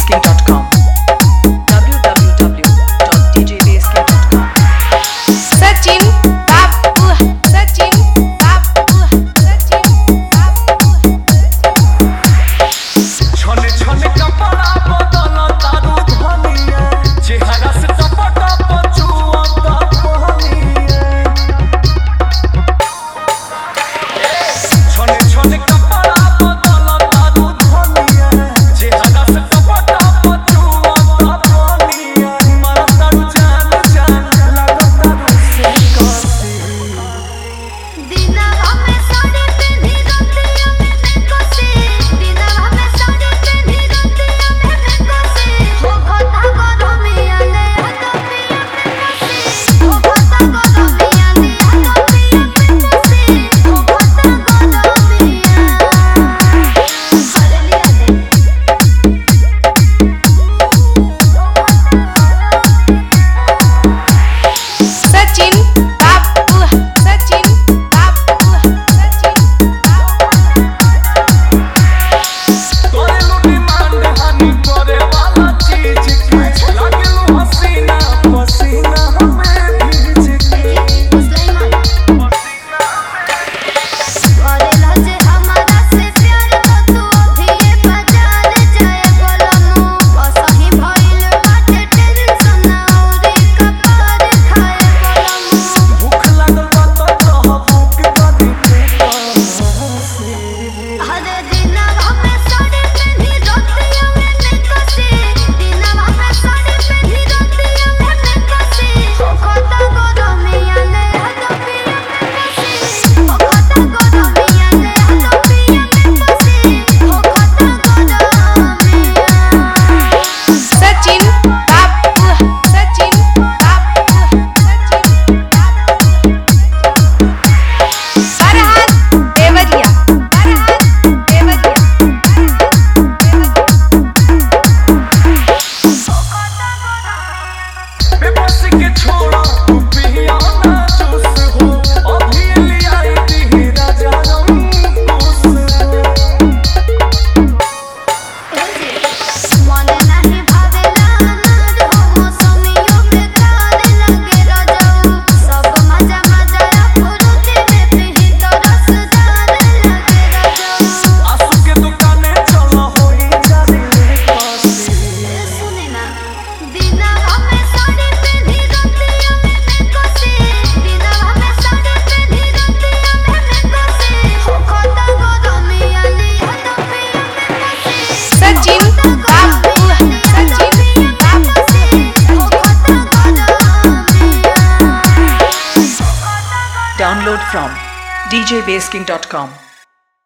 djbasking.com www.djbasking.com Sachin Babu Sachin Babu Sachin Babu छने छने कपड़ा बदल तारू धनिया चेहरा से टपटा पचुआ ता पहनिया छने छने कपड़ा बदल तारू धनिया चेहरा से टपटा पचुआ ता पहनिया मरता जान जान लगता से कसी दीना हमें साड़ी पहनी रतिया में कोसे दीना हमें साड़ी पहनी रतिया में कोसे हो खता गरो मिया ले हतो पिया में कोसे हो खता गरो मिया ले हतो पिया में कोसे हो खता गरो मिया हरे लिया दे Sachin Babu Sachin Babu Sachin करे लो डिमांड हानि करे वाला चीज के लागे लो हसीना पसीना हमें भीज के सुलेमान पसीना करे लाजे हमारा से प्यार तो तू अभी ये बाजार जाए बोलमु असही भइल बाटे टेंशन औरी कपार खाए बोलमु भूख लागल बा तो भूख कदी पे पासे हरे दिना हमें साड़ी पहनी रतिया में कोसे दिना हमें साड़ी पहनी रतिया में कोसे हो खता गरो मिया ले हतो पिया में कोसे हो खता गरो मिया ले हतो पिया में कोसे हो खता गरो मिया Sachin Babu Sachin Babu Sachin Farhan Devaria Farhan Devaria बेबसी के छोड़ा तू पिया ना जूस हो अभी ले आई दी राजा रंगूस हो मन नहीं भावेला अनार हो मौसमियों के तार लगे रजऊ सब मजा मजा फुरुते में पिही तो रसदार लगे रजऊ आसू के दुकाने चला होई जाने पासी सुने ना दीना हमें साड़ी पहनी रतिया में कोसे दीना हमें साड़ी पहनी रतिया में कोसे हो खता गरो मिया ले हतो पिया में कोसे Sachin Babu Sachin Babu हो खता गरो मिया Download from djbasking.com